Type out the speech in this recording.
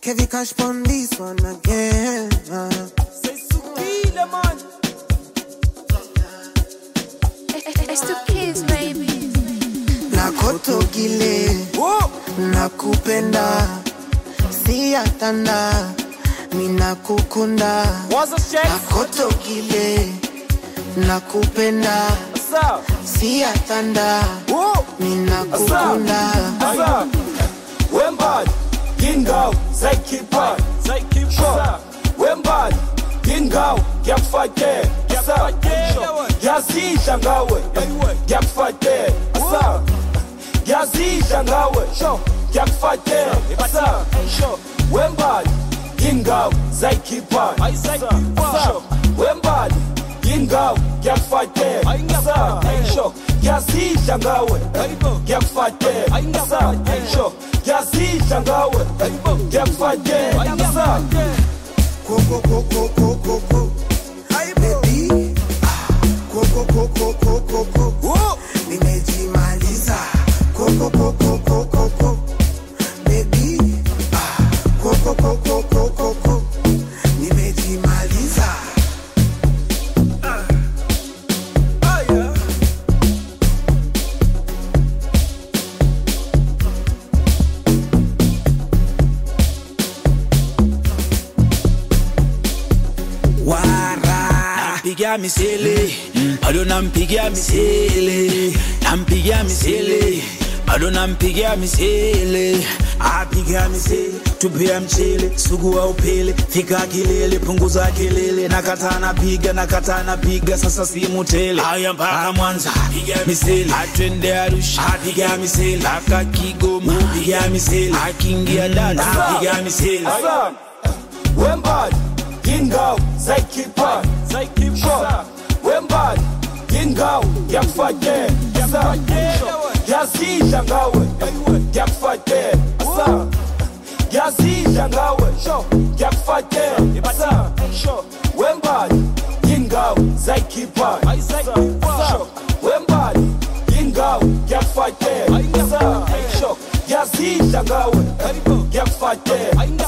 Kevin Cash on this one again. Say Sukile, man. It's the kids, baby. Nakoto gile, nakupenda, siyatanda, minakukunda. What's up, Shaq? Nakoto gile, nakupenda, siyatanda, minakukunda. Asa, Wembad, Gingao, Zaikipa, Zaikipsha, Wembad, Gingao, Gyapfate, Asa, Yazi Jangawe, Gyapfate, Asa, Yazi Jangawe, Gyapfate, Asa, Wembad, Gingao, Zaikipa, Asa, Wembad, Gingao, Gyapfate, Asa, Yazi Jangawe, Gyapfate, Asa, Yazi Jangawe, Gyapfate, Asa. Coco, coco, coco, coco. Baby, coco, coco, coco, coco. Nimejimaliza. Coco, coco, coco, coco. Baby, coco, coco, coco, coco. Nimejimaliza. Nampigia misele, bado nampigia misele. Nampigia misele, bado nampigia misele. Apigia misele, tupia mchele, sugu wa upele. Fika kilele, punguza kelele. Nakata napiga, sasa simu tele. Aya mpaka Mwanza, pigia misele. Atwende Arusha, pigia misele. Aka Kigoma, pigia misele. Akingia Dada, pigia misele. Asa, Wembad, Gingao, Zaikipa, Zaikipsha, Wembad, Gingao, Gyapfate, Asa, Yazi Jangawe, Gyapfate, Asa, Yazi Jangawe, Gyapfate, Asa, Wembad, Gingao, Zaikipa, Asa, Wembad, Gingao, Gyapfate, Asa, Yazi Jangawe, Gyapfate,